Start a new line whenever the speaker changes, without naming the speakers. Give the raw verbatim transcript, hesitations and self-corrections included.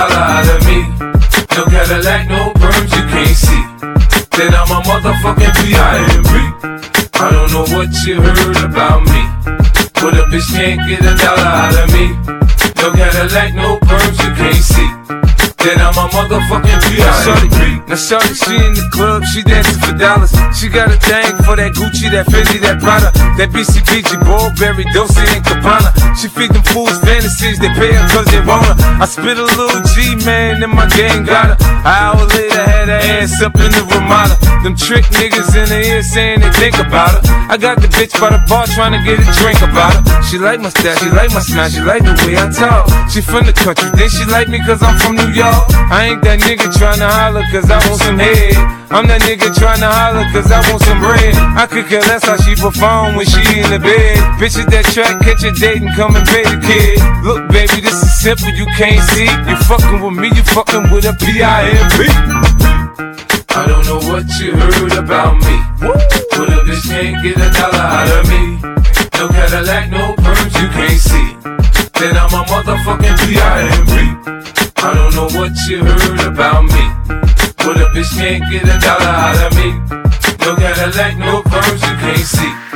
dollar out of me. No Cadillac, no perms you can't see. Then I'm a motherfucking P I M P. I don't know what you heard about me, but a bitch can't get a dollar out of me. No Cadillac, no perms you can't see. Then I'm a motherfucking P I M P. Now shorty, she in the club, she dancing for dollars. She got a thing for that Gucci, that Fendi, that Prada, that B C B G, Burberry, Dolce and Gabbana. She feed them fools fantasies, they pay her cause they want her. I spit a little G, man, and my gang got her. An hour later, had her ass up in the Ramada. Them trick niggas in the ear saying they think about her. I got the bitch by the bar trying to get a drink about her. She like my style, she like my smile, she like the way I talk. She from the country, then she like me cause I'm from New York. I ain't that nigga tryna holler cause I want some head. I'm that nigga tryna holler cause I want some bread. I could care less how she perform when she in the bed. Bitch at that track, catch a date and come and pay the kid. Look baby, this is simple, you can't see. You fucking with me, you fucking with a P I M P. I don't know what you heard about me, but a bitch can't get a dollar out of me. No Cadillac, no perms you can't see. Then I'm a motherfucking P I M P. I don't know what you heard about me, but a bitch can't get a dollar out of me. No Cadillac, no perms you can't see.